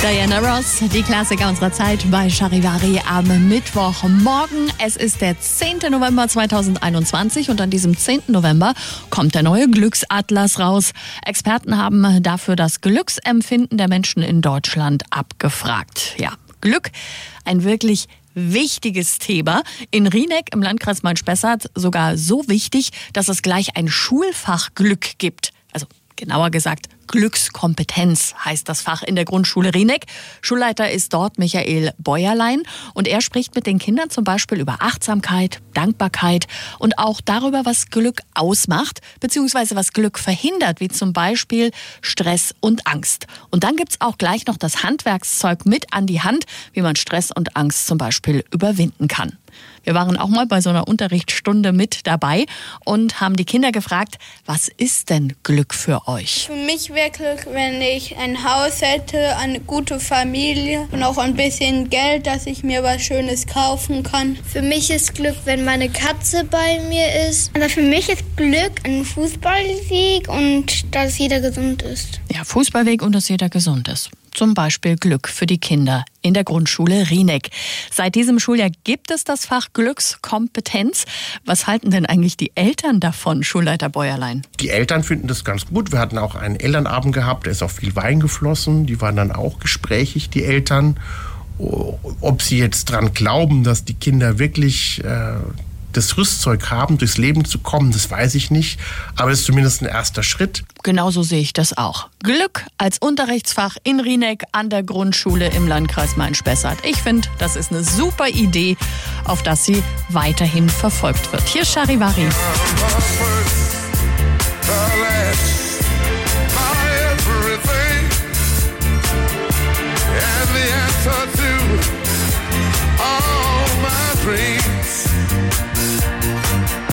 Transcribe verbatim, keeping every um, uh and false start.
Diana Ross, die Klassiker unserer Zeit bei Charivari am Mittwochmorgen. Es ist der zehnten November zweitausendeinundzwanzig und an diesem zehnten November kommt der neue Glücksatlas raus. Experten haben dafür das Glücksempfinden der Menschen in Deutschland abgefragt. Ja, Glück, ein wirklich wichtiges Thema. In Rieneck im Landkreis Main-Spessart sogar so wichtig, dass es gleich ein Schulfach Glück gibt. Also genauer gesagt, Glückskompetenz heißt das Fach in der Grundschule Rieneck. Schulleiter ist dort Michael Bäuerlein und er spricht mit den Kindern zum Beispiel über Achtsamkeit, Dankbarkeit und auch darüber, was Glück ausmacht, beziehungsweise was Glück verhindert, wie zum Beispiel Stress und Angst. Und dann gibt's auch gleich noch das Handwerkszeug mit an die Hand, wie man Stress und Angst zum Beispiel überwinden kann. Wir waren auch mal bei so einer Unterrichtsstunde mit dabei und haben die Kinder gefragt, was ist denn Glück für euch? Für mich wäre Glück, wenn ich ein Haus hätte, eine gute Familie und auch ein bisschen Geld, dass ich mir was Schönes kaufen kann. Für mich ist Glück, wenn meine Katze bei mir ist. Also für mich ist Glück ein Fußballsieg und dass jeder gesund ist. Ja, Fußballweg und dass jeder gesund ist. Zum Beispiel Glück für die Kinder in der Grundschule Rieneck. Seit diesem Schuljahr gibt es das Fach Glückskompetenz. Was halten denn eigentlich die Eltern davon, Schulleiter Bäuerlein? Die Eltern finden das ganz gut. Wir hatten auch einen Elternabend gehabt, da ist auch viel Wein geflossen. Die waren dann auch gesprächig, die Eltern. Ob sie jetzt dran glauben, dass die Kinder wirklich äh, das Rüstzeug haben, durchs Leben zu kommen, das weiß ich nicht. Aber es ist zumindest ein erster Schritt. Genauso sehe ich das auch. Glück als Unterrichtsfach in Rieneck an der Grundschule im Landkreis Main-Spessart. Ich finde, das ist eine super Idee, auf das sie weiterhin verfolgt wird. Hier ist Charivari.